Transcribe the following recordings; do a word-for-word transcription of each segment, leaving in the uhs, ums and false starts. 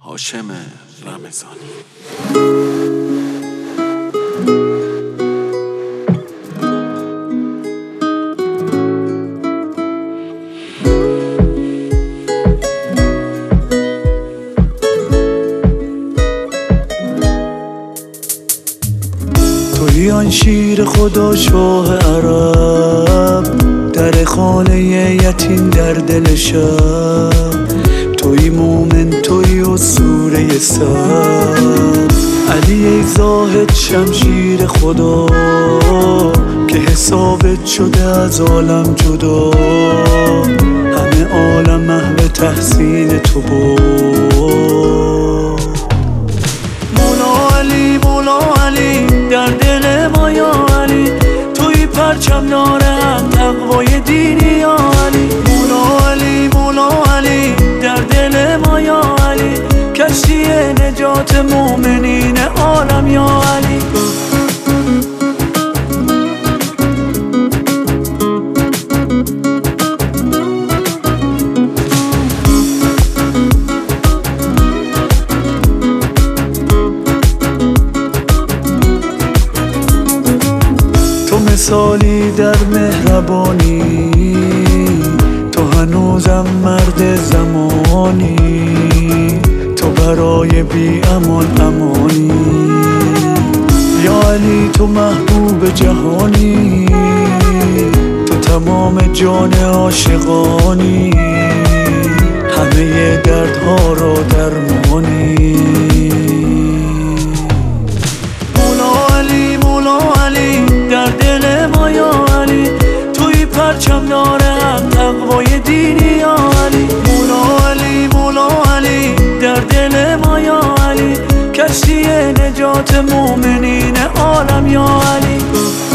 هاشم رمضانی. توی آن شیر خدا شاه عرب، در خانه یتیم در دل شب. توی مومن توی اسطوره سر، علی ای زاهد شمشیر خدا که حسابت شده از عالم جدا. همه عالم محو تحسین تو بود. مولا علی مولا علی در دل ما یا علی، توی پرچم دارم تقوای دینی یا علی. مولا علی مولا علی در دل ما یا علی، کشتی نجات مومنین عالم یا علی. تو مثالی در مهربانی، تو هنوزم مرد زمانی. تو برای بی امان امانی یا علی، تو محبوب جهانی. تو تمام جان عاشقانی، همه دردها را درمانی. مولا علی مولا علی در دل ما یا علی، توی پرچم دارم تقوای دینی یا علی. مولا علی مولا علی در دل ما یا علی، کشتی نجات مومنین عالم یا علی.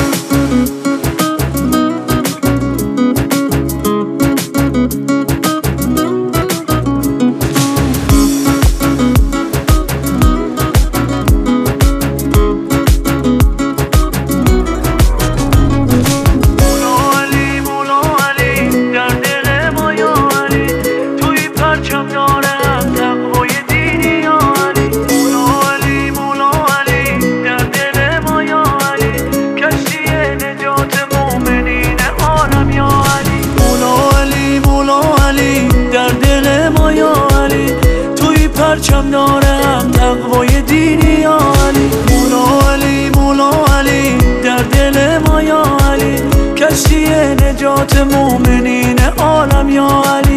پرچم دارم تقوای دینی یا علی. مولا علی مولا علی در دل ما یا علی، کشتی نجات مومنین عالم یا علی.